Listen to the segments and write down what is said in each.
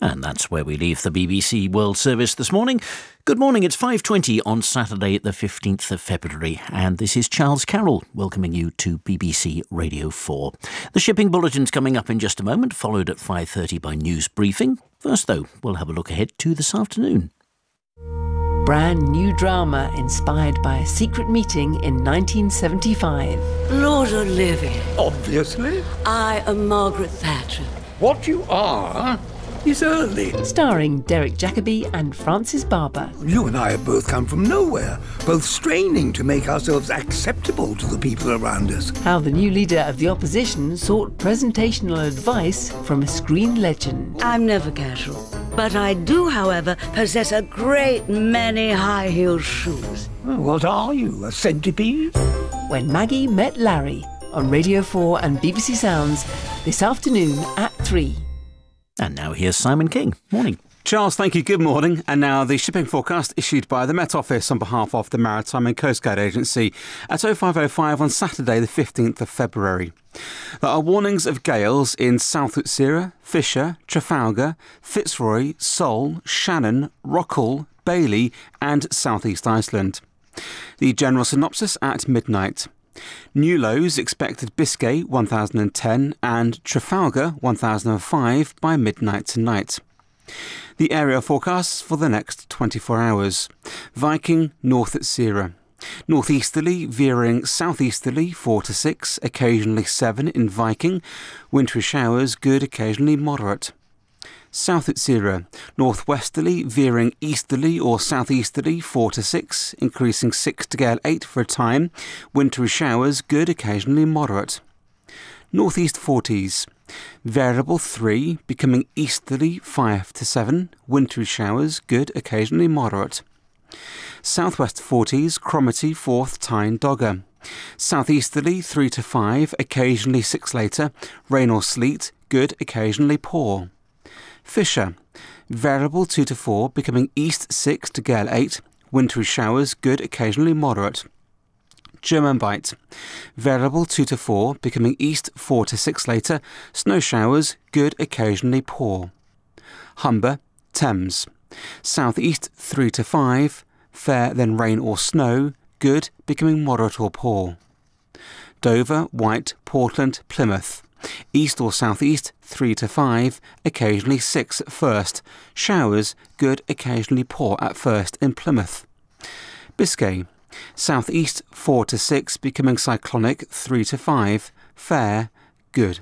And that's where we leave the BBC World Service this morning. Good morning, it's 5:20 on Saturday the 15th of February, and this is Charles Carroll welcoming you to BBC Radio 4. The shipping bulletin's coming up in just a moment, followed at 5:30 by news briefing. First though, we'll have a look ahead to this afternoon. Brand new drama inspired by a secret meeting in 1975. Lord Olivia. Obviously. I am Margaret Thatcher. What you are is early. Starring Derek Jacobi and Francis Barber. You and I have both come from nowhere, both straining to make ourselves acceptable to the people around us. How the new leader of the opposition sought presentational advice from a screen legend. I'm never casual, but I do, however, possess a great many high-heeled shoes. What are you, a centipede? When Maggie Met Larry on Radio 4 and BBC Sounds this afternoon at 3. And now here's Simon King. Morning. Charles, thank you. Good morning. And now the shipping forecast issued by the Met Office on behalf of the Maritime and Coast Guard Agency at 05:05 on Saturday the 15th of February. There are warnings of gales in South Utsira, Fisher, Trafalgar, Fitzroy, Seoul, Shannon, Rockall, Bailey and South East Iceland. The general synopsis at midnight. New lows expected Biscay 1010 and Trafalgar 1005 by midnight tonight. The area forecasts for the next 24 hours. Viking north at Sierra. Northeasterly veering southeasterly 4 to 6, occasionally 7 in Viking. Wintry showers, good, occasionally moderate. South at Sierra. Northwesterly veering easterly or southeasterly 4 to 6, increasing 6 to gale 8 for a time. Wintry showers, good, occasionally moderate. Northeast 40s. Variable 3, becoming easterly 5 to 7. Wintry showers, good, occasionally moderate. Southwest 40s, Cromarty 4th, Tyne, Dogger. Southeasterly 3 to 5, occasionally 6 later. Rain or sleet, good, occasionally poor. Fisher, variable 2 to 4, becoming east 6 to gale 8. Wintry showers, good, occasionally moderate. German Bight, variable 2 to 4, becoming east 4 to 6 later. Snow showers, good, occasionally poor. Humber, Thames, southeast 3 to 5, fair then rain or snow, good, becoming moderate or poor. Dover, White, Portland, Plymouth, east or southeast 3 to 5, occasionally 6 at first. Showers, good, occasionally poor at first in Plymouth. Biscay, southeast 4 to 6, becoming cyclonic 3 to 5, fair, good.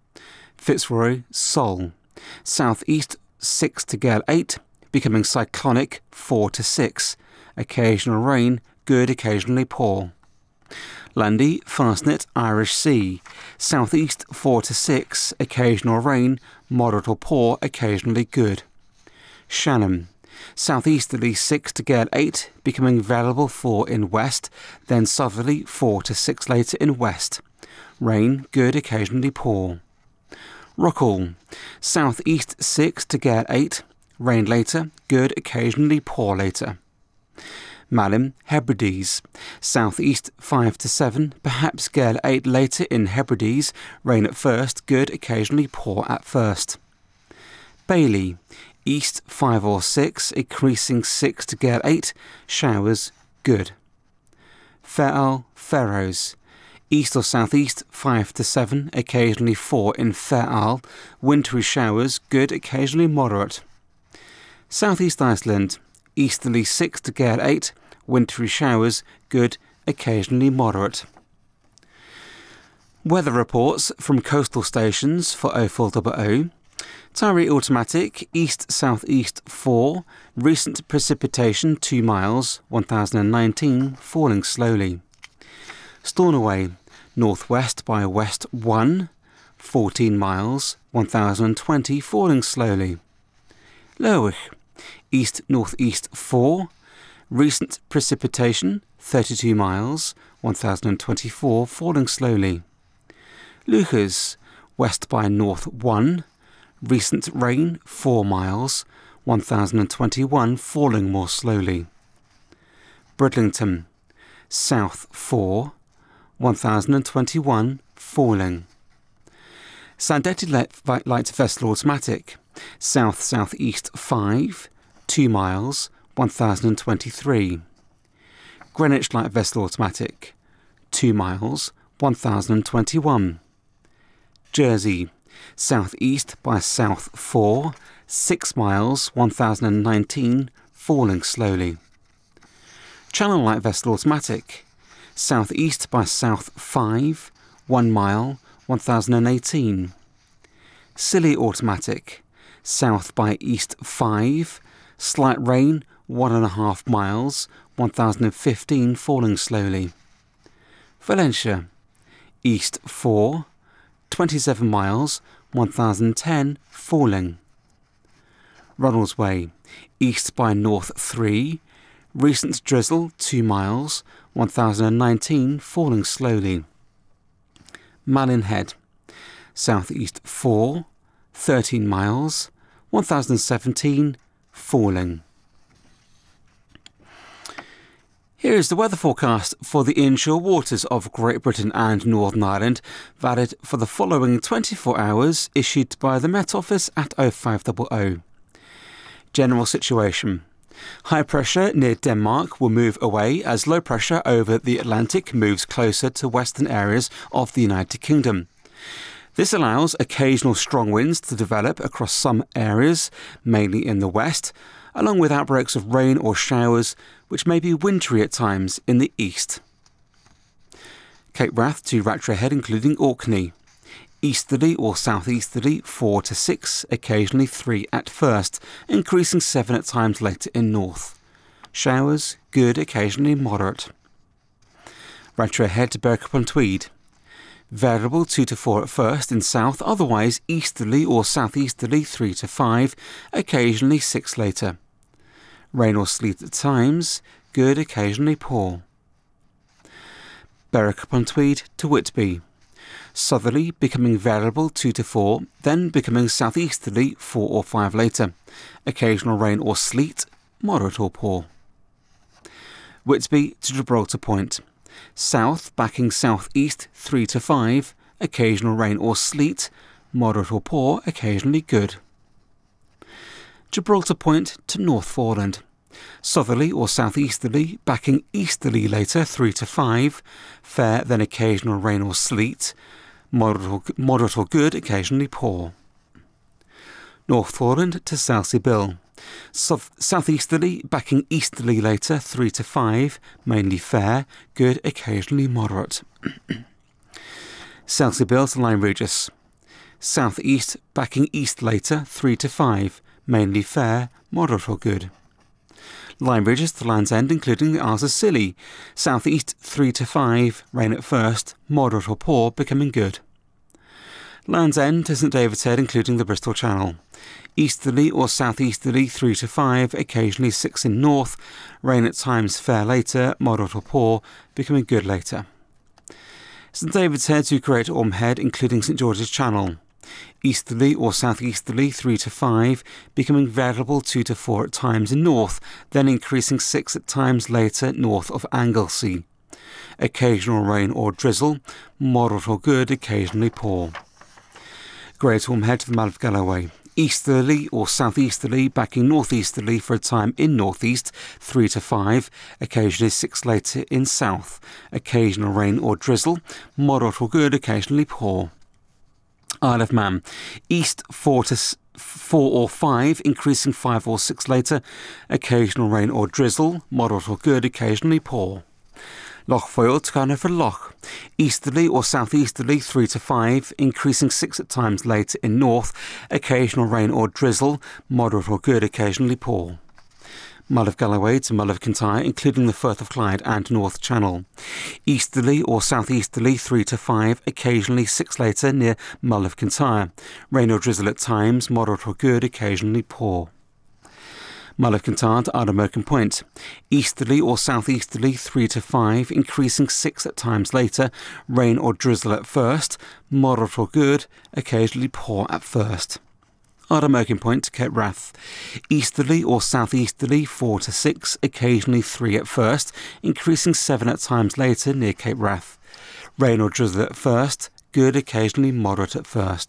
Fitzroy, Seoul, southeast 6 to gale 8, becoming cyclonic 4 to 6, occasional rain, good, occasionally poor. Lundy, Fastnet, Irish Sea, southeast 4 to 6, occasional rain, moderate or poor, occasionally good. Shannon, southeasterly 6 to gale 8, becoming variable 4 in west, then southerly 4 to 6 later in west. Rain, good, occasionally poor. Rockall, southeast 6 to gale 8, rain later, good, occasionally poor later. Malin, Hebrides, southeast 5 to 7, perhaps gale 8 later in Hebrides, rain at first, good, occasionally poor at first. Bailey, east 5 or 6, increasing 6 to gale 8, showers, good. Fair Faroes, east or southeast 5 to 7, occasionally 4 in Fair wintry showers, good, occasionally moderate. Southeast Iceland, easterly 6 to gale 8, wintry showers, good, occasionally moderate. Weather reports from coastal stations for 0400. Tyree Automatic, east-southeast 4, recent precipitation 2 miles, 1019, falling slowly. Stornoway, northwest by west 1, 14 miles, 1020, falling slowly. Lerwick, east-northeast 4, recent precipitation 32 miles, 1024, falling slowly. Lucas, west by north 1, recent rain 4 miles, 1021, falling more slowly. Bridlington, south 4, 1021, falling. Sandetti Light Vessel Automatic, south-southeast 5, 2 miles, 1023. Greenwich Light Vessel Automatic, 2 miles, 1021. Jersey, southeast by south 4, 6 miles, 1019, falling slowly. Channel Light Vessel Automatic, southeast by south 5, 1 mile, 1018. Scilly Automatic, south by east 5, slight rain 1.5 miles, 1015, falling slowly. Valencia, east 4, 27 miles, 1010, falling. Ronaldsway, east by north 3, recent drizzle 2 miles, 1019, falling slowly. Malin Head, southeast 4, 13 miles, 1017, falling. Here is the weather forecast for the inshore waters of Great Britain and Northern Ireland, valid for the following 24 hours, issued by the Met Office at 0500. General situation. High pressure near Denmark will move away as low pressure over the Atlantic moves closer to western areas of the United Kingdom. This allows occasional strong winds to develop across some areas, mainly in the west, along with outbreaks of rain or showers, which may be wintry at times in the east. Cape Wrath to Rattray Head, including Orkney. Easterly or southeasterly 4 to 6, occasionally 3 at first, increasing 7 at times later in north. Showers, good, occasionally moderate. Rattray Head to Berwick-upon-Tweed. Variable 2 to 4 at first in south, otherwise easterly or southeasterly 3 to 5, occasionally 6 later. Rain or sleet at times, good, occasionally poor. Berwick-upon-Tweed to Whitby. Southerly becoming variable 2 to 4, then becoming southeasterly 4 or 5 later. Occasional rain or sleet, moderate or poor. Whitby to Gibraltar Point. South backing southeast 3 to 5, occasional rain or sleet, moderate or poor, occasionally good. Gibraltar Point to North Foreland. Southerly or southeasterly, backing easterly later 3 to 5, fair then occasional rain or sleet, moderate or good, occasionally poor. North Foreland to Selsey Bill. Southeasterly, backing easterly later 3 to 5, mainly fair, good, occasionally moderate. Selsey Bill to Lyme Regis. Southeast, backing east later 3 to 5, mainly fair, moderate or good. Lyme Regis to Land's End, including the Isles of Scilly. Southeast 3 to 5, rain at first, moderate or poor, becoming good. Land's End to St David's Head, including the Bristol Channel. Easterly or southeasterly 3 to 5, occasionally 6 in north, rain at times fair later, moderate or poor, becoming good later. St David's Head to Great Orme Head, including St George's Channel. Easterly or southeasterly 3 to 5, becoming variable 2 to 4 at times in north, then increasing 6 at times later north of Anglesey. Occasional rain or drizzle, moderate or good, occasionally poor. Great Orme Head to the Mull of Galloway. Easterly or southeasterly, backing northeasterly for a time in northeast 3 to 5, occasionally 6 later in south. Occasional rain or drizzle, moderate or good, occasionally poor. Isle of Man. East 4 or 5, increasing 5 or 6 later. Occasional rain or drizzle, moderate or good, occasionally poor. Loch Foyle to Carnarvon Loch. Easterly or southeasterly 3 to 5, increasing 6 at times later in north. Occasional rain or drizzle, moderate or good, occasionally poor. Mull of Galloway to Mull of Kintyre, including the Firth of Clyde and North Channel. Easterly or southeasterly 3 to 5, occasionally 6 later near Mull of Kintyre. Rain or drizzle at times, moderate or good, occasionally poor. Mull of Kintyre to Ardmurchan Point. Easterly or southeasterly 3 to 5, increasing 6 at times later. Rain or drizzle at first, moderate or good, occasionally poor at first. Ardmurchan Point to Cape Wrath. Easterly or southeasterly 4 to 6, occasionally 3 at first, increasing 7 at times later near Cape Wrath. Rain or drizzle at first, good, occasionally moderate at first.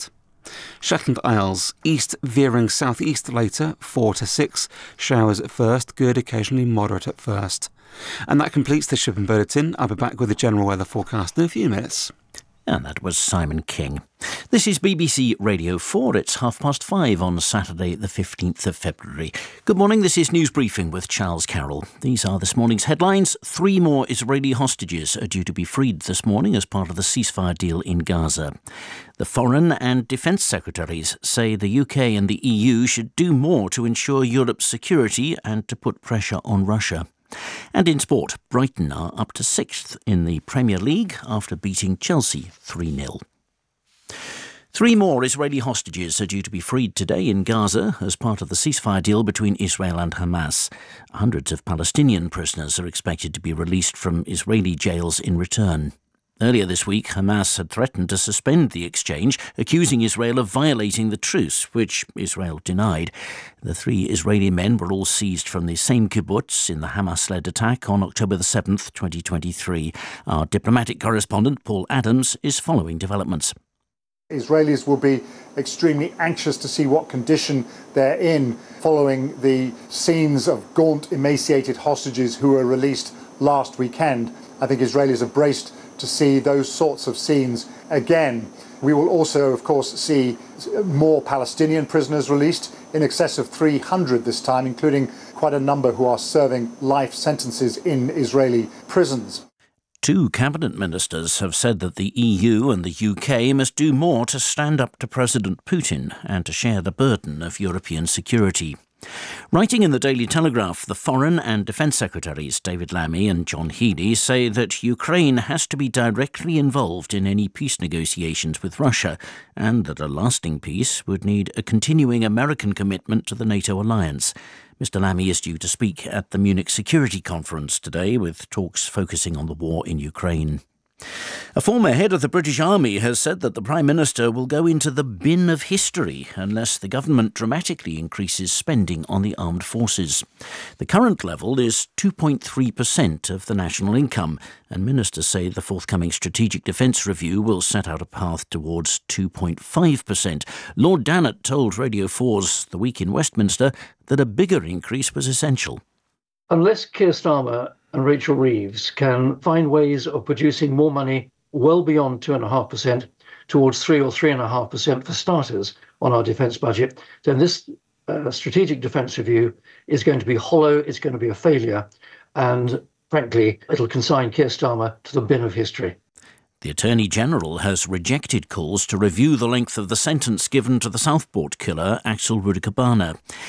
Shetland Isles, east veering southeast later, 4 to 6. Showers at first, good, occasionally moderate at first. And that completes the Shipping Bulletin. I'll be back with the general weather forecast in a few minutes. And that was Simon King. This is BBC Radio 4. It's 5:30 on Saturday, the 15th of February. Good morning, this is News Briefing with Charles Carroll. These are this morning's headlines. 3 more Israeli hostages are due to be freed this morning as part of the ceasefire deal in Gaza. The Foreign and Defence Secretaries say the UK and the EU should do more to ensure Europe's security and to put pressure on Russia. And in sport, Brighton are up to 6th in the Premier League after beating Chelsea 3-0. 3 more Israeli hostages are due to be freed today in Gaza as part of the ceasefire deal between Israel and Hamas. Hundreds of Palestinian prisoners are expected to be released from Israeli jails in return. Earlier this week, Hamas had threatened to suspend the exchange, accusing Israel of violating the truce, which Israel denied. The 3 Israeli men were all seized from the same kibbutz in the Hamas-led attack on October the 7th, 2023. Our diplomatic correspondent, Paul Adams, is following developments. Israelis will be extremely anxious to see what condition they're in following the scenes of gaunt, emaciated hostages who were released last weekend. I think Israelis are braced to see those sorts of scenes again. We will also, of course, see more Palestinian prisoners released, in excess of 300 this time, including quite a number who are serving life sentences in Israeli prisons. 2 cabinet ministers have said that the EU and the UK must do more to stand up to President Putin and to share the burden of European security. Writing in the Daily Telegraph, the Foreign and Defence Secretaries David Lammy and John Healey say that Ukraine has to be directly involved in any peace negotiations with Russia and that a lasting peace would need a continuing American commitment to the NATO alliance. Mr. Lammy is due to speak at the Munich Security Conference today, with talks focusing on the war in Ukraine. A former head of the British Army has said that the Prime Minister will go into the bin of history unless the government dramatically increases spending on the armed forces. The current level is 2.3% of the national income, and ministers say the forthcoming Strategic Defence Review will set out a path towards 2.5%. Lord Dannatt told Radio 4's The Week in Westminster that a bigger increase was essential. Unless Keir Starmer and Rachel Reeves can find ways of producing more money well beyond 2.5%, towards 3 or 3.5% for starters on our defence budget, then this Strategic Defence Review is going to be hollow, it's going to be a failure, and frankly, it'll consign Keir Starmer to the bin of history. The Attorney-General has rejected calls to review the length of the sentence given to the Southport killer, Axel Rudikabana.